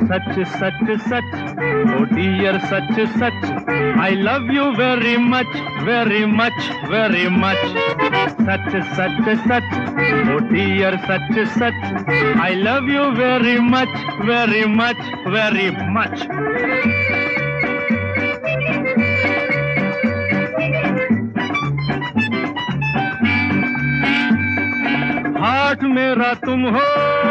सच सच सच, oh dear सच सच, I love you very much very much very much. सच सच सच, ओ डियर सच सच, I love you very much very much very much. Heart मेरा तुम हो,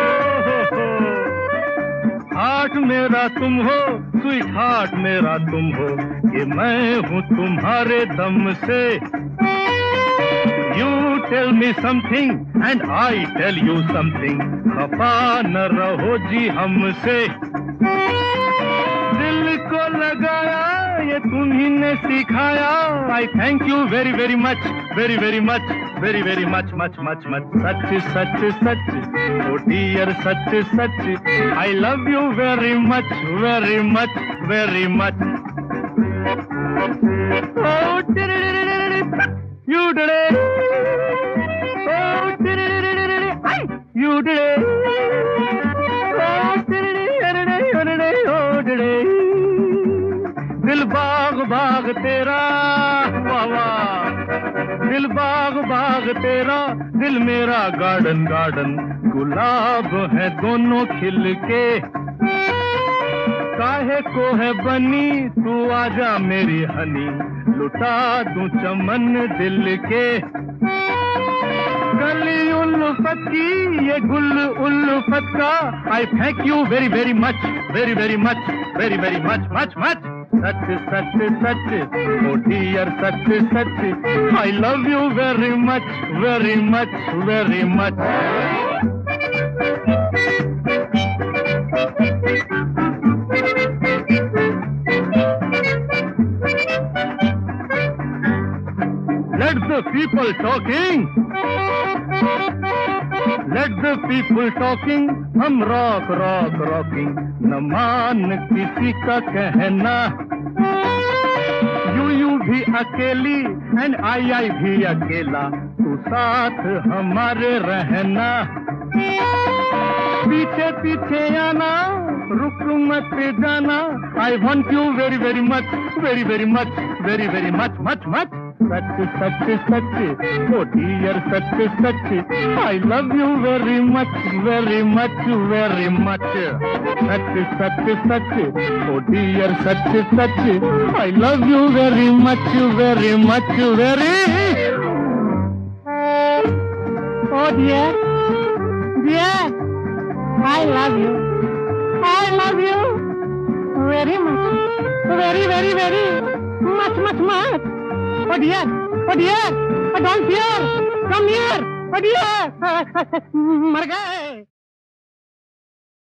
हार्ट मेरा तुम हो, स्वीट हार्ट मेरा तुम हो, कि मैं हूँ तुम्हारे दम से। You tell me something and I tell you something, खफा न रहो जी हमसे। दिल को लगाया ये तुम्ही ने सिखाया, I thank you very very much very very much very very much much much much। सच सच सच, ओ डियर सच सच, I love you very much very much very much। Oh you did it, oh did it, you did it, oh did it, oh did it। दिल बाग बाग तेरा, वाह वाह, दिल बाग बाग तेरा, दिल मेरा गार्डन गार्डन, गुलाब है दोनों खिल के। काहे को है बनी तू आजा मेरी हनी, लुटा दूं चमन दिल के। गली उल्फत की ये गुल उल्फत का, I thank you very very much very very much very very much much much. सच सच सच, ओ डियर सच सच, I love you very much very much very much. Let the people talking, let the people talking, हम rock rock rocking, न मान किसी का कहना। यू भी अकेली एंड आई भी अकेला, तू साथ हमारे रहना। पीछे पीछे आना, रुक मत जाना, I want you very very much very very much very very much much much. सच सच सच, ओ डियर सच सच, I love you very much very much very much. सच सच सच, ओ डियर सच सच, I love you very much very much very. Oh dear dear, I love you very much very very very much much much. Oh dear, don't fear, come here, oh dear, मर गए।